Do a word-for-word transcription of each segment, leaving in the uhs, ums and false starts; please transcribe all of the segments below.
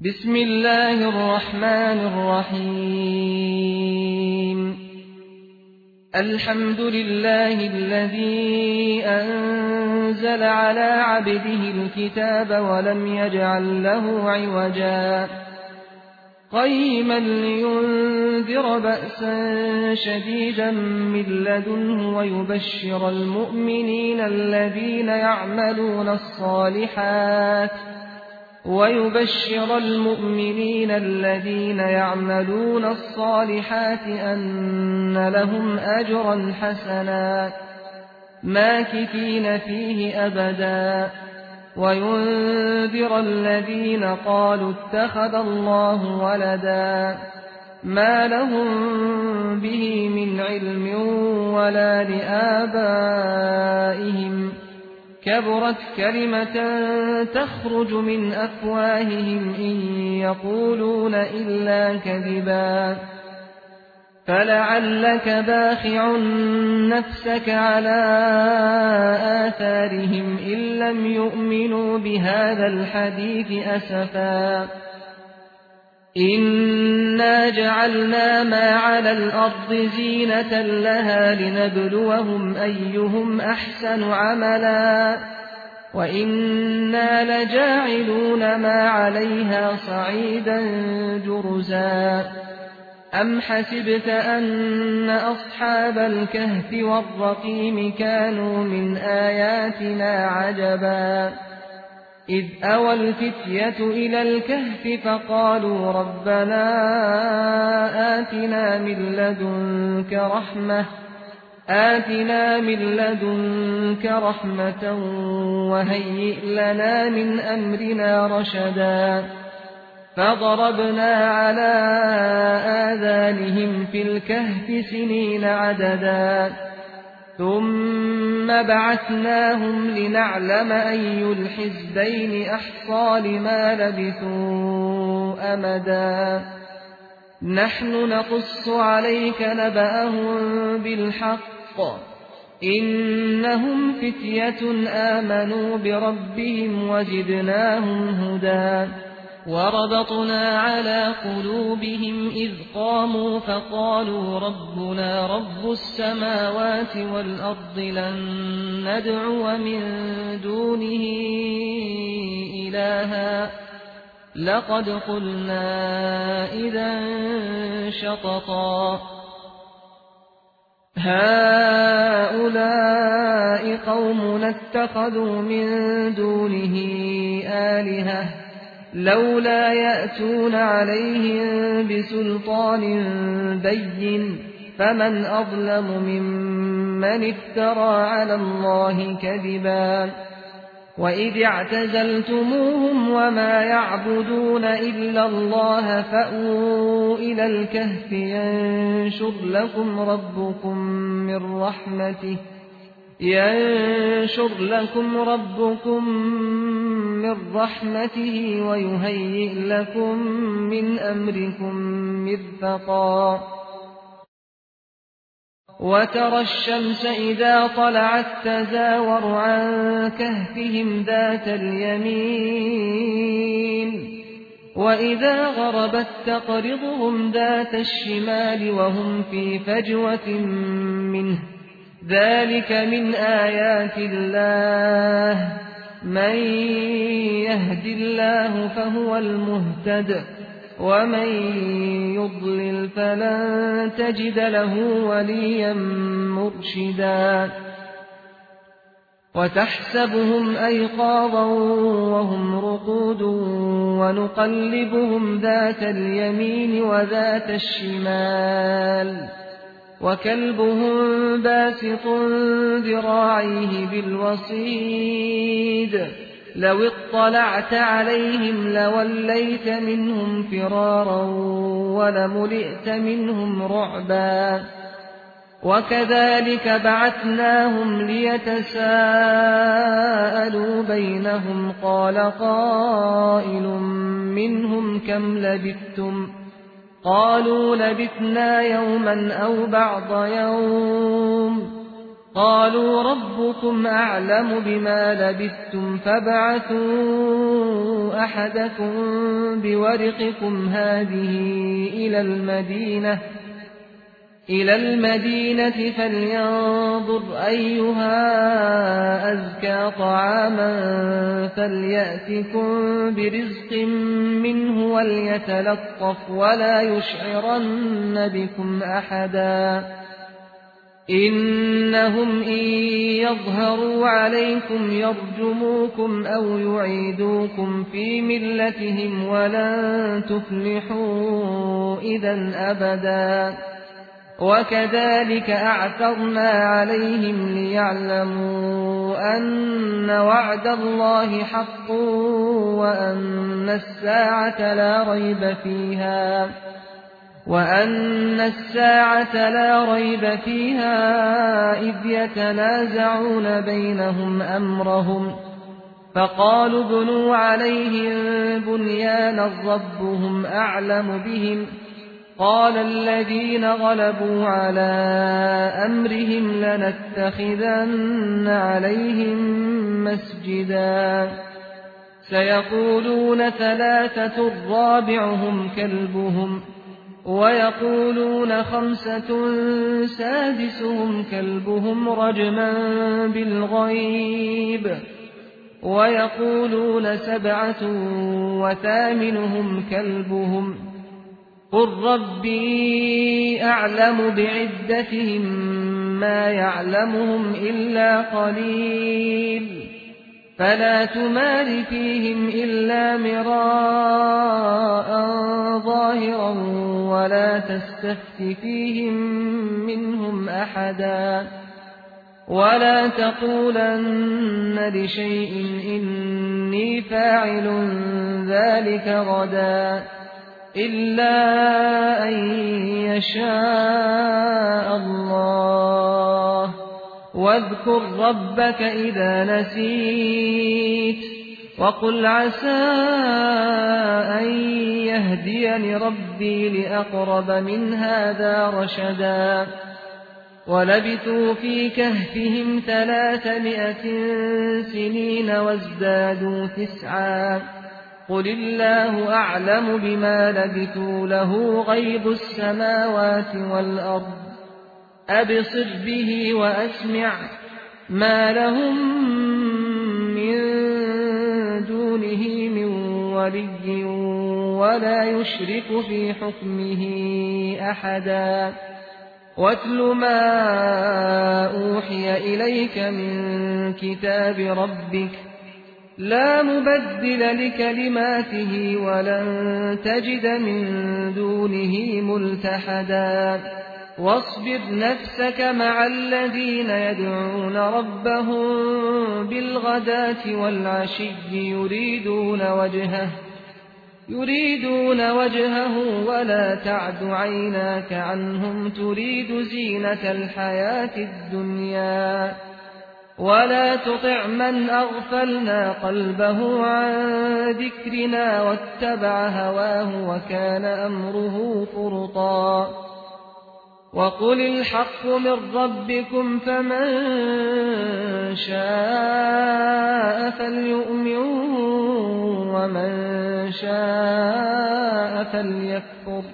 بسم الله الرحمن الرحيم الحمد لله الذي أنزل على عبده الكتاب ولم يجعل له عوجا قيما لينذر بأسا شديدا من لدنه ويبشر المؤمنين الذين يعملون الصالحات ويبشر المؤمنين الذين يعملون الصالحات أن لهم أجرا حسنا ماكثين فيه أبدا وينذر الذين قالوا اتخذ الله ولدا ما لهم به من علم ولا لآبائهم كبرت كلمة تخرج من أفواههم إن يقولون إلا كذبا فلعلك باخع نفسك على آثارهم إن لم يؤمنوا بهذا الحديث أسفا إنا جعلنا ما على الأرض زينة لها لنبلوهم أيهم أحسن عملا وإنا لجاعلون ما عليها صعيدا جرزا أم حسبت أن أصحاب الكهف والرقيم كانوا من آياتنا عجبا إذ أوى الفتية إلى الكهف فقالوا ربنا آتنا من لدنك رحمة آتنا من لدنك رحمة وهيئ لنا من أمرنا رشدا فضربنا على آذانهم في الكهف سنين عددا ثم بعثناهم لنعلم أي الحزبين أحصى لما لبثوا أمدا نحن نقص عليك نبأهم بالحق إنهم فتية آمنوا بربهم وزدناهم هدى وربطنا على قلوبهم إذ قاموا فقالوا ربنا رب السماوات والأرض لن ندعو من دونه إلها لقد قلنا إذا شططا هؤلاء قومنا اتخذوا من دونه آلهة لولا يأتون عليهم بسلطان بين فمن أظلم ممن افترى على الله كذبا وإذ اعتزلتموهم وما يعبدون إلا الله فأووا إلى الكهف ينشر لكم ربكم من رحمته ينشر لكم ربكم من رحمته ويهيئ لكم من أمركم مرفقا وترى الشمس إذا طلعت تزاور عن كهفهم ذات اليمين وإذا غربت تقرضهم ذات الشمال وهم في فجوة منه ذلك من آيات الله من يهد الله فهو المهتد ومن يضلل فلن تجد له وليا مرشدا وتحسبهم أيقاظا وهم رقود ونقلبهم ذات اليمين وذات الشمال وكلبهم باسط ذراعيه بالوصيد لو اطلعت عليهم لوليت منهم فرارا ولملئت منهم رعبا وكذلك بعثناهم ليتساءلوا بينهم قال قائل منهم كم لبثتم قالوا لبثنا يوما أو بعض يوم قالوا ربكم أعلم بما لبثتم فابعثوا أحدكم بورقكم هذه إلى المدينة إلى المدينة فلينظر أيها أزكى طعاما فليأتكم برزق منه وليتلطف ولا يشعرن بكم أحدا إنهم إن يظهروا عليكم يرجموكم أو يعيدوكم في ملتهم ولن تفلحوا إذا أبدا وكذلك أعثرنا عليهم ليعلموا أن وعد الله حق وأن الساعة لا ريب فيها وأن الساعة لا ريب فيها إذ يتنازعون بينهم أمرهم فقالوا ابنوا عليهم بنيانا ربهم أعلم بهم قال الذين غلبوا على أمرهم لنتخذن عليهم مسجدا سيقولون ثلاثة رابعهم كلبهم ويقولون خمسة سادسهم كلبهم رجما بالغيب ويقولون سبعة وثامنهم كلبهم قل ربي أعلم بعدتهم ما يعلمهم إلا قليل فلا تمار فيهم إلا مراء ظاهرا ولا تستفت فيهم منهم أحدا ولا تقولن لشيء إني فاعل ذلك غدا إلا أن يشاء الله واذكر ربك إذا نسيت وقل عسى أن يهديني ربي لأقرب من هذا رشدا ولبثوا في كهفهم ثلاثمائة سنين وازدادوا تسعا قل الله أعلم بما لبثوا له غيب السماوات والأرض أبصر به وأسمع ما لهم من دونه من ولي ولا يشرك في حكمه أحدا واتل ما أوحي إليك من كتاب ربك لا مبدل لكلماته ولن تجد من دونه ملتحدا واصبر نفسك مع الذين يدعون ربهم بالغداة والعشي يريدون وجهه يريدون وجهه ولا تعد عيناك عنهم تريد زينة الحياة الدنيا ولا تطع من أغفلنا قلبه عن ذكرنا واتبع هواه وكان أمره فرطا وقل الحق من ربكم فمن شاء فليؤمن ومن شاء فليكفر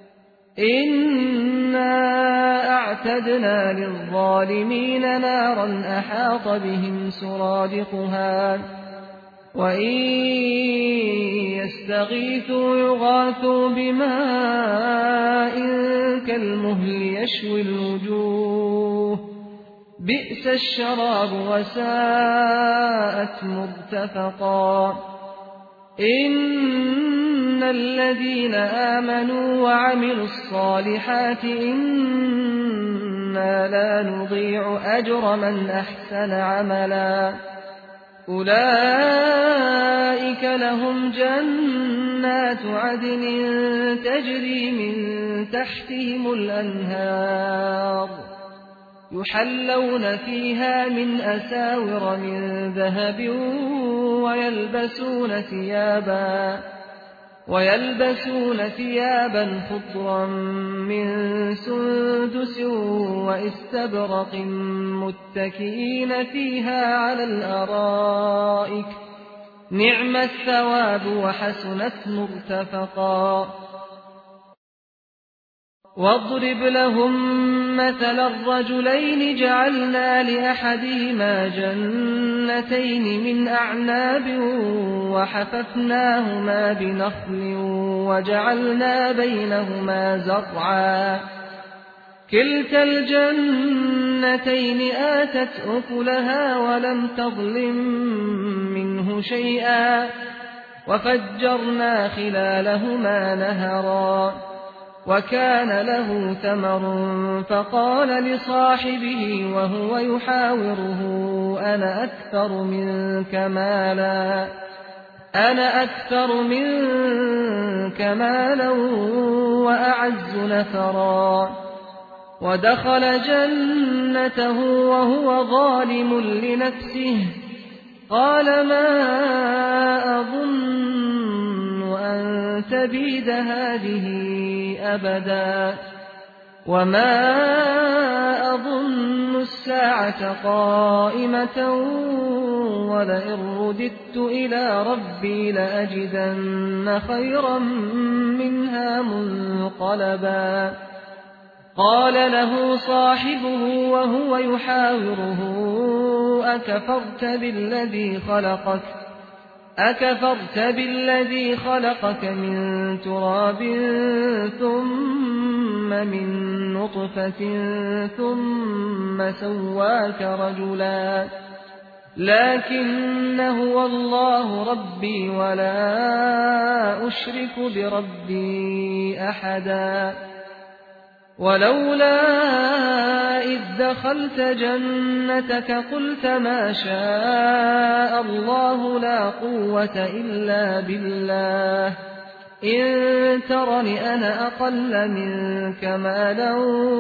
إنا أعتدنا للظالمين نارا أحاط بهم سرادقها وإن يستغيثوا يغاثوا بماء كالمهل يشوي الوجوه بئس الشراب وساءت مرتفقا إن الذين آمنوا وعملوا الصالحات إنا لا نضيع أجر من أحسن عملا أولئك لهم جنات عدن تجري من تحتهم الأنهار يحلون فيها من أساور من ذهب ويلبسون ثيابا ويلبسون ثيابا خضرا من سندس واستبرق متكئين فيها على الأرائك نعم الثواب وحسنت مرتفقا واضرب لهم مثل الرجلين جعلنا لأحدهما جنتين من أعناب وحففناهما بنخل وجعلنا بينهما زرعا كلتا الجنتين آتت أكلها ولم تظلم منه شيئا وفجرنا خلالهما نهرا وكان له ثمر فقال لصاحبه وهو يحاوره أنا أكثر منك مالا أنا أكثر منك مالا وأعز نفرا ودخل جنته وهو ظالم لنفسه قال ما أظن أن تبيد هذه أبدا وما أظن الساعة قائمة ولئن رددت إلى ربي لأجدن خيرا منها منقلبا قال له صاحبه وهو يحاوره أكفرت بالذي خلقك أكفرت بالذي خلقك من تراب ثم من نطفة ثم سواك رجلا لكن هو الله ربي ولا أشرك بربي أحدا ولولا إذ دخلت جنتك قلت ما شاء الله لا قوة إلا بالله إن ترني أنا أقل منك مالا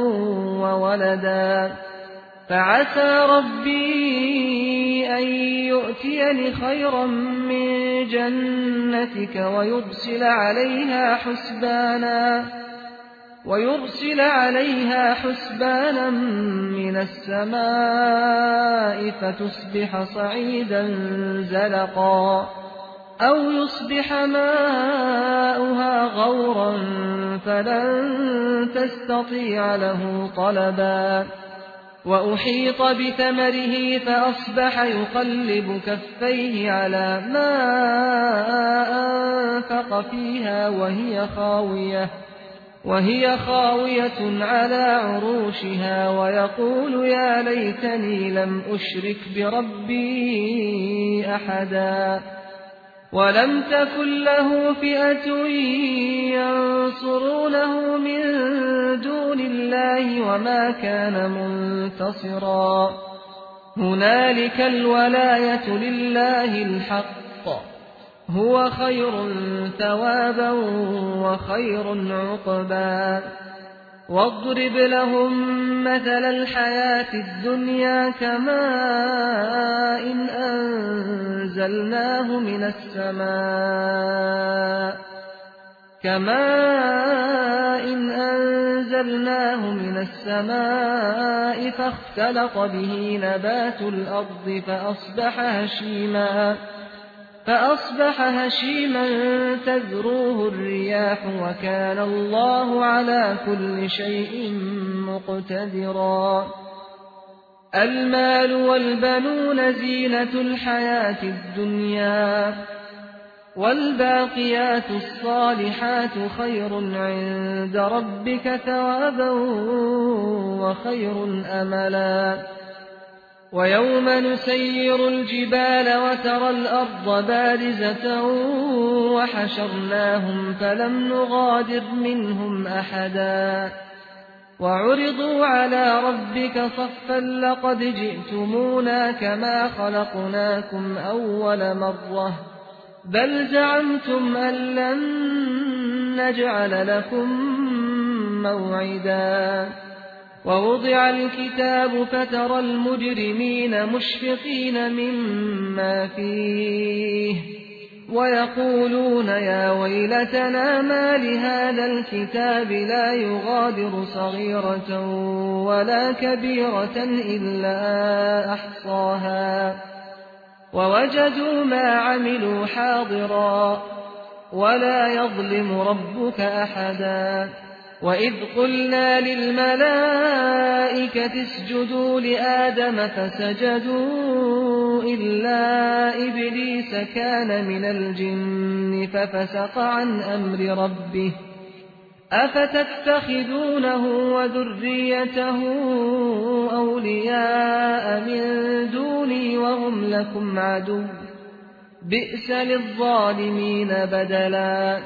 وولدا فعسى ربي أن يؤتيني خيرا من جنتك ويرسل عليها حسبانا ويرسل عليها حسبانا من السماء فتصبح صعيدا زلقا أو يصبح ماؤها غورا فلن تستطيع له طلبا وأحيط بثمره فأصبح يقلب كفيه على ما أنفق فيها وهي خاوية وهي خاوية على عروشها ويقول يا ليتني لم أشرك بربي أحدا ولم تكن له فئة ينصرونه من دون الله وما كان منتصرا هنالك الولاية لله الحق هو خير ثوابا وخير عقبا واضرب لهم مثل الحياة الدنيا كماء إن أنزلناه من السماء كماء إن أنزلناه من السماء فاختلط به نبات الأرض فأصبح هشيما فأصبح هشيما تذروه الرياح وكان الله على كل شيء مقتدرا المال والبنون زينة الحياة الدنيا والباقيات الصالحات خير عند ربك ثوابا وخير أملا ويوم نسير الجبال وترى الأرض بارزة وحشرناهم فلم نغادر منهم أحدا وعرضوا على ربك صفا لقد جئتمونا كما خلقناكم أول مرة بل زعمتم أن لن نجعل لكم موعدا ووضع الكتاب فترى المجرمين مشفقين مما فيه ويقولون يا ويلتنا ما لهذا الكتاب لا يغادر صغيرة ولا كبيرة إلا أحصاها ووجدوا ما عملوا حاضرا ولا يظلم ربك أحدا وإذ قلنا للملائكة اسجدوا لآدم فسجدوا إلا إبليس كان من الجن ففسق عن أمر ربه أفتتخذونه وذريته أولياء من دوني وهم لكم عدو بئس للظالمين بدلا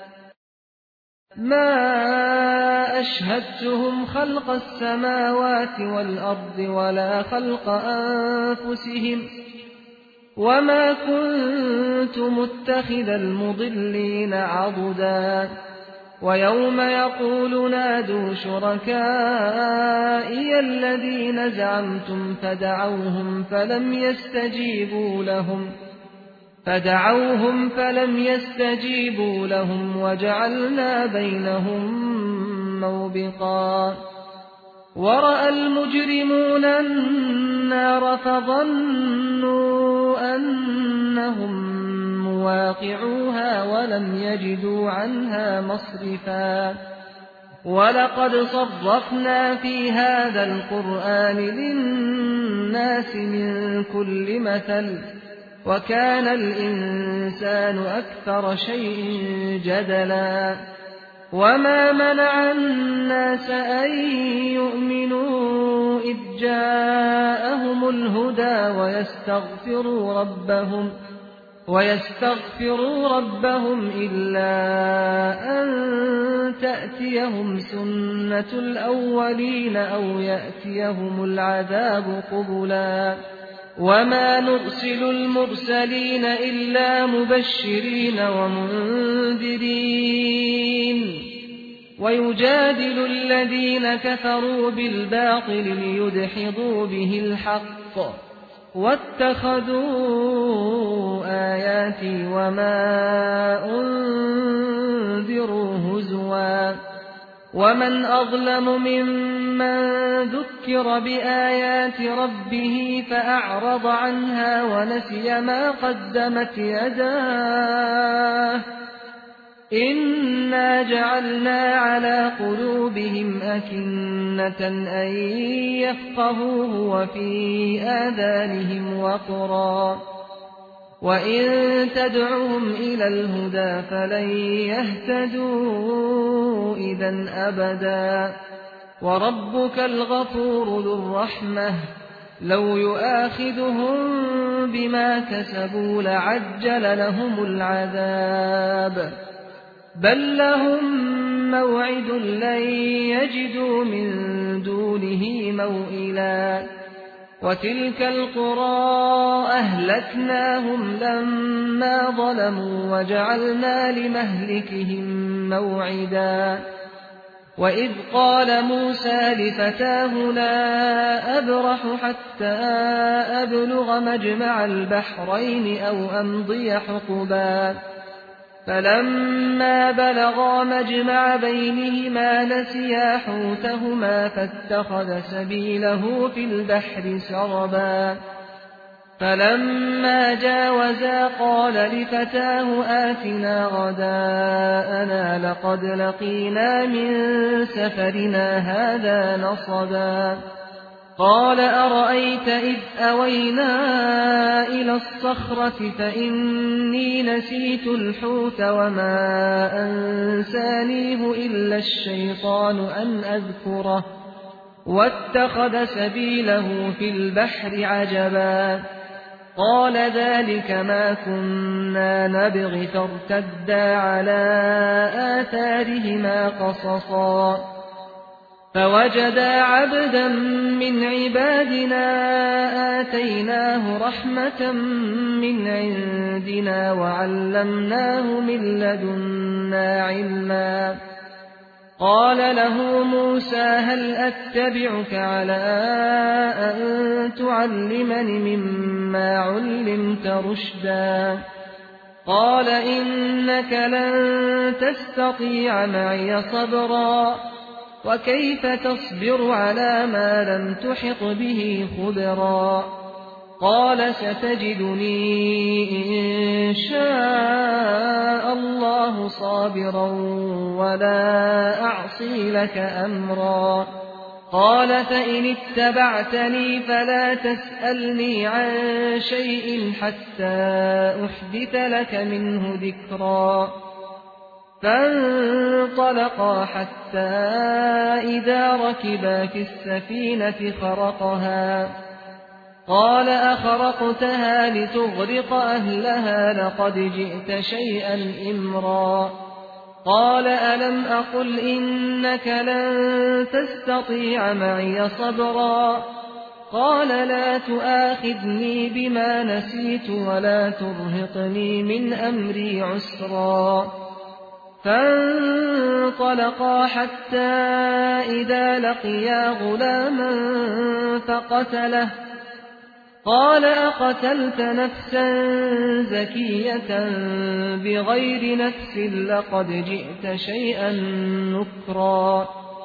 ما أشهدتهم خلق السماوات والأرض ولا خلق أنفسهم وما كنت متخذ المضلين عضدا ويوم يقول نادوا شركائي الذين زعمتم فدعوهم فلم يستجيبوا لهم فدعوهم فلم يستجيبوا لهم وجعلنا بينهم موبقا ورأى المجرمون النار فظنوا أنهم مواقعوها ولم يجدوا عنها مصرفا ولقد صرفنا في هذا القرآن للناس من كل مثل وكان الإنسان أكثر شيء جدلا وما منع الناس أن يؤمنوا إذ جاءهم الهدى ويستغفروا ربهم ويستغفروا ربهم إلا أن تأتيهم سنة الأولين أو يأتيهم العذاب قبلا وما نرسل المرسلين إلا مبشرين ومنذرين ويجادل الذين كفروا بالباطل ليدحضوا به الحق واتخذوا آياتي وما أنذروا هزوا ومن أظلم ممن ذكر بآيات ربه فأعرض عنها ونسي ما قدمت يداه إنا جعلنا على قلوبهم أكنة أن يفقهوه وفي آذانهم وقرا وإن تدعهم إلى الهدى فلن يهتدوا إذا أبدا وربك الغفور ذو الرحمة لو يؤاخذهم بما كسبوا لعجل لهم العذاب بل لهم موعد لن يجدوا من دونه موئلا وتلك القرى أهلكناهم لما ظلموا وجعلنا لمهلكهم موعدا وإذ قال موسى لفتاه لا أبرح حتى أبلغ مجمع البحرين أو أمضي حقبا فلما بلغا مجمع بينهما نسيا حوتهما فاتخذ سبيله في البحر سربا فلما جاوزا قال لفتاه آتنا غداءنا لقد لقينا من سفرنا هذا نصبا قال أرأيت إذ أوينا إلى الصخرة فإني نسيت الحوت وما أنسانيه إلا الشيطان أن أذكره واتخذ سبيله في البحر عجبا قال ذلك ما كنا نبغي فارتدا على آثارهما قصصا فوجدا عبدا من عبادنا آتيناه رحمة من عندنا وعلمناه من لدنا علما قال له موسى هل أتبعك على أن تعلمني مما علمت رشدا قال إنك لن تستطيع معي صبرا وكيف تصبر على ما لم تحط به خبرا قال ستجدني إن شاء الله صابرا ولا أعصي لك أمرا قال فإن اتبعتني فلا تسألني عن شيء حتى أحدث لك منه ذكرا فانطلقا حتى إذا ركبا في السفينة خرقها قال أخرقتها لتغرق أهلها لقد جئت شيئا إمرا قال ألم أقل إنك لن تستطيع معي صبرا قال لا تؤاخذني بما نسيت ولا ترهقني من أمري عسرا فانطلقا حتى إذا لقيا غلاما فقتله قال أقتلت نفسا زكية بغير نفس لقد جئت شيئا نكرا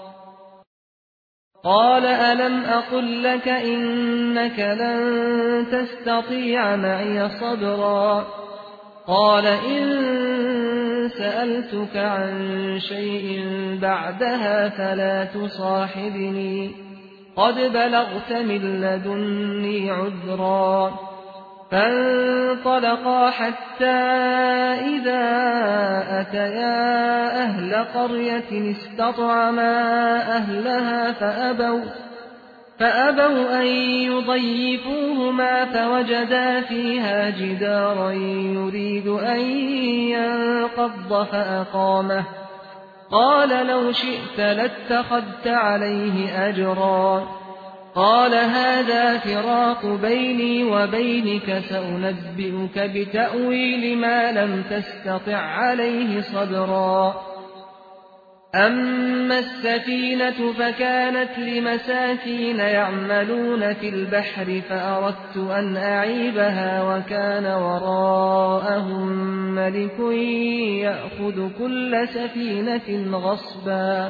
قال ألم أقل لك إنك لن تستطيع معي صبرا قال إن سألتك عن شيء بعدها فلا تصاحبني قد بلغت من لدني عذرا فانطلقا حتى إذا أتيا أهل قرية استطعما أهلها فأبوا, فأبوا أن يضيفوهما فوجدا فيها جدارا يريد أن ينقض فأقامه قال لو شئت لاتخذت عليه أجرا قال هذا فراق بيني وبينك سأنبئك بتأويل ما لم تستطع عليه صبرا أما السفينة فكانت لمساكين يعملون في البحر فأردت أن أعيبها وكان وراءهم ملك يأخذ كل سفينة غصبا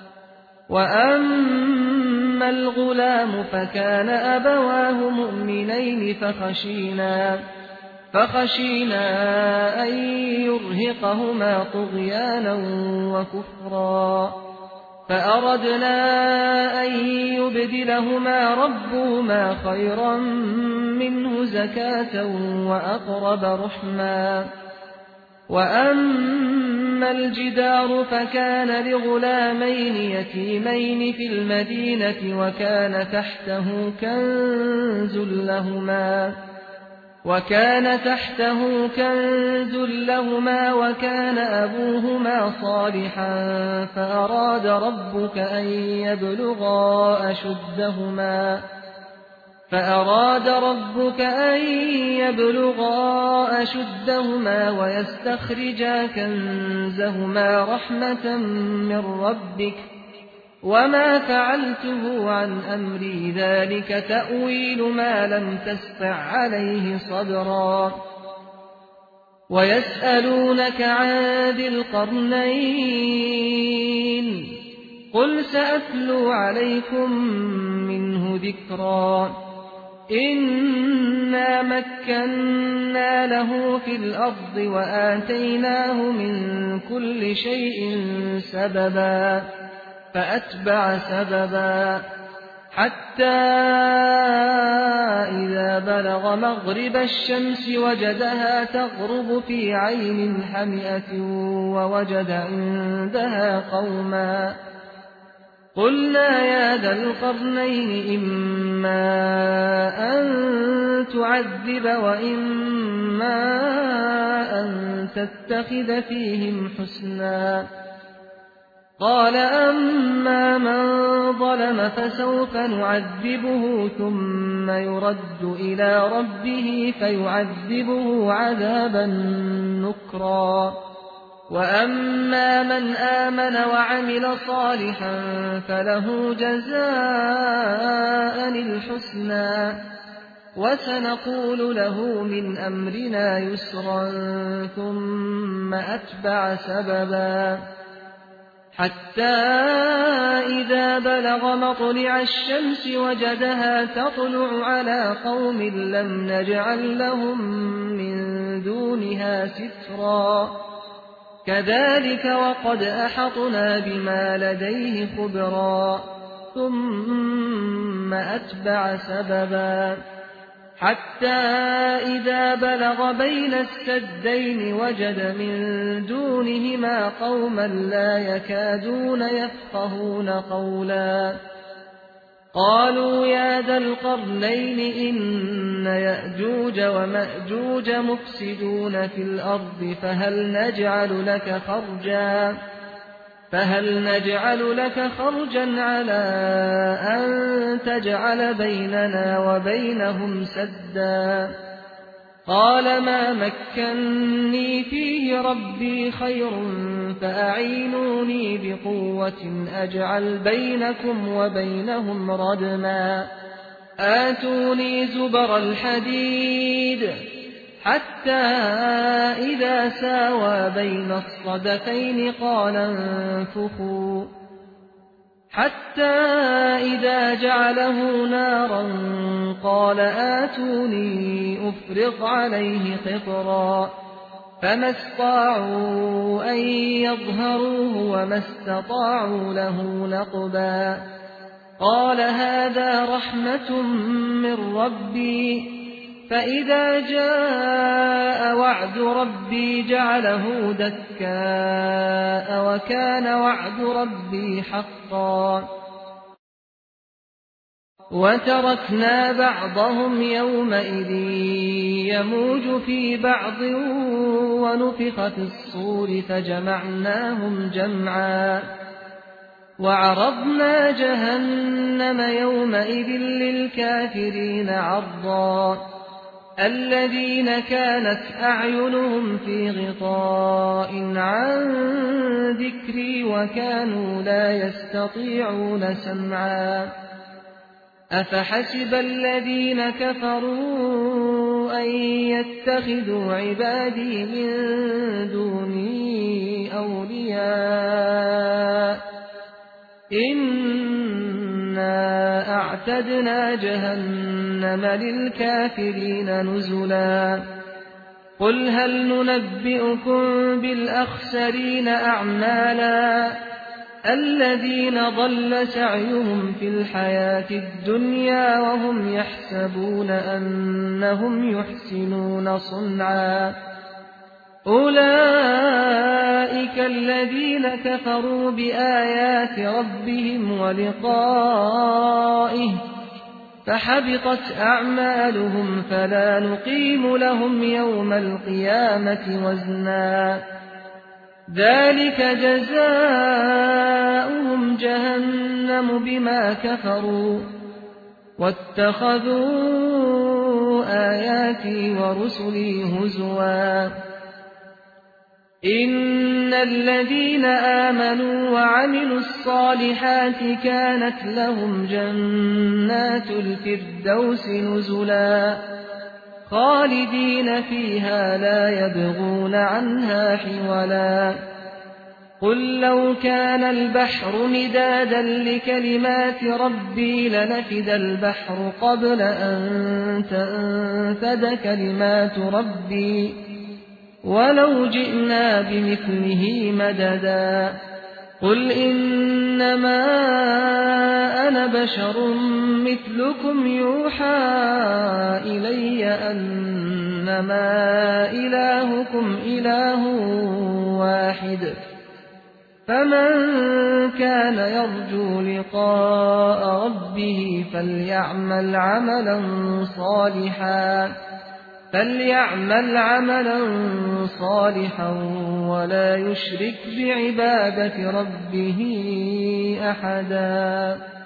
وأما الغلام فكان أبواه مؤمنين فخشينا فخشينا أن يرهقهما طغيانا وكفرا فأردنا أن يبدلهما ربهما خيرا منه زكاة وأقرب رحما وأما الجدار فكان لغلامين يتيمين في المدينة وكان تحته كنز لهما وكان تحته كنز لهما وكان أبوهما صالحا فأراد ربك أن يبلغا أشدهما فأراد ربك أن يبلغا أشدهما ويستخرجا كنزهما رحمة من ربك وما فعلته عن أمري ذلك تأويل ما لم تستطع عليه صبرا ويسألونك عن ذي القرنين قل سأتلو عليكم منه ذكرا إنا مكنا له في الأرض وآتيناه من كل شيء سببا فأتبع سببا حتى إذا بلغ مغرب الشمس وجدها تغرب في عين حمئة ووجد عندها قوما قلنا يا ذا القرنين إما أن تعذب وإما أن تتخذ فيهم حسنا قال أما من ظلم فسوف نعذبه ثم يرد إلى ربه فيعذبه عذابا نكرا وأما من آمن وعمل صالحا فله جزاء الحسنى وسنقول له من أمرنا يسرا ثم أتبع سببا حتى إذا بلغ مطلع الشمس وجدها تطلع على قوم لم نجعل لهم من دونها سترا كذلك وقد أحطنا بما لديه خبرا ثم أتبع سببا حتى إذا بلغ بين السدين وجد من دونهما قوما لا يكادون يفقهون قولا قالوا يا ذا القرنين إن يأجوج ومأجوج مفسدون في الأرض فهل نجعل لك خرجا فهل نجعل لك خرجا على أن تجعل بيننا وبينهم سدا قال ما مكني فيه ربي خير فأعينوني بقوة أجعل بينكم وبينهم ردما آتوني زبر الحديد حتى إذا ساوى بين الصدفين قال انفخوا حتى إذا جعله نارا قال آتوني أفرغ عليه قطرا فما استطاعوا أن يظهروه وما استطاعوا له نقبا قال هذا رحمة من ربي فإذا جاء وعد ربي جعله دكاء وكان وعد ربي حقا وتركنا بعضهم يومئذ يموج في بعض ونفخ في الصور فجمعناهم جمعا وعرضنا جهنم يومئذ للكافرين عرضا الذين كانت أعينهم في غطاء عن ذكري وكانوا لا يستطيعون سمعا أفحسب الذين كفروا أن يتخذوا عبادي من دوني أولياء إنا أعتدنا جهنم للكافرين نزلا قل هل ننبئكم بالأخسرين أعمالا الذين ضل سعيهم في الحياة الدنيا وهم يحسبون أنهم يحسنون صنعا أولئك الذين كفروا بآيات ربهم ولقائه فحبطت أعمالهم فلا نقيم لهم يوم القيامة وزنا ذلك جزاؤهم جهنم بما كفروا واتخذوا آياتي ورسلي هزوا إن الذين آمنوا وعملوا الصالحات كانت لهم جنات الفردوس نزلا خالدين فيها لا يبغون عنها حولا قل لو كان البحر مدادا لكلمات ربي لنفد البحر قبل أن تنفد كلمات ربي ولو جئنا بمثله مددا قل إنما أنا بشر مثلكم يوحى إلي أنما إلهكم إله واحد فمن كان يرجو لقاء ربه فليعمل عملا صالحا فليعمل عملا صالحا ولا يشرك بعبادة ربه أحدا.